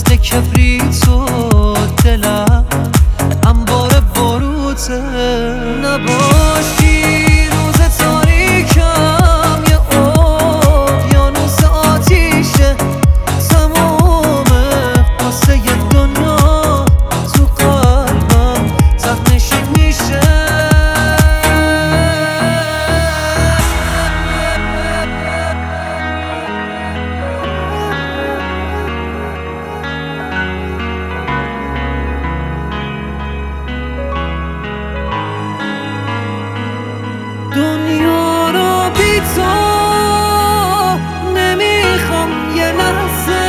مثل کبریت و دلم انبار باروته. نباشی روز تاریکم یه اقیانوس آتیشه، تمام قصه دنیا تو قلبم تقنشین میشه. دنیا رو بی تو نمیخوام یه لحظه،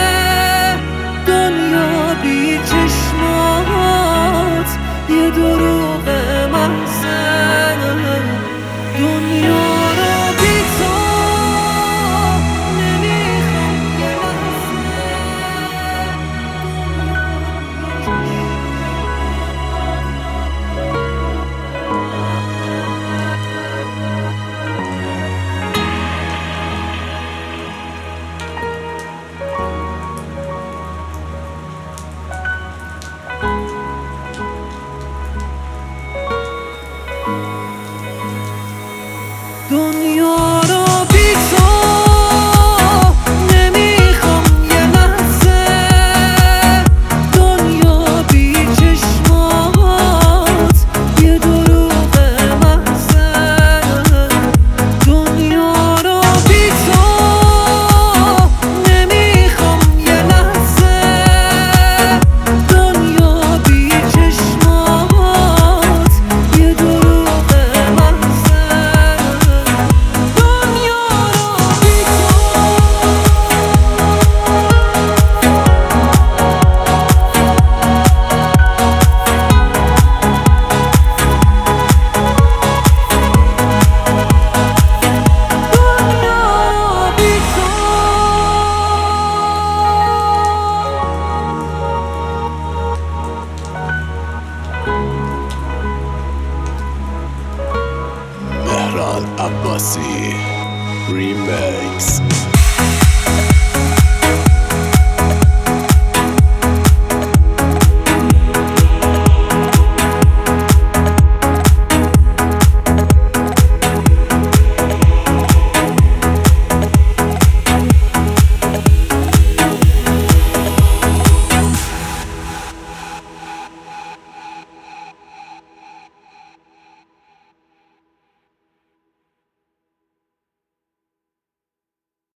دنیا بی چشمات یه دروغ محضه. دنیا رو بی تو نمیخوام یه دنیا رو بی تو نمیخوام یه لحظه، دنیا بی چشمات یه دروغ محضه. دنیا رو بی تو نمیخوام یه لحظه، دنیا بی چشمات یه دروغ محضه. مهران عباسی ریمیکس.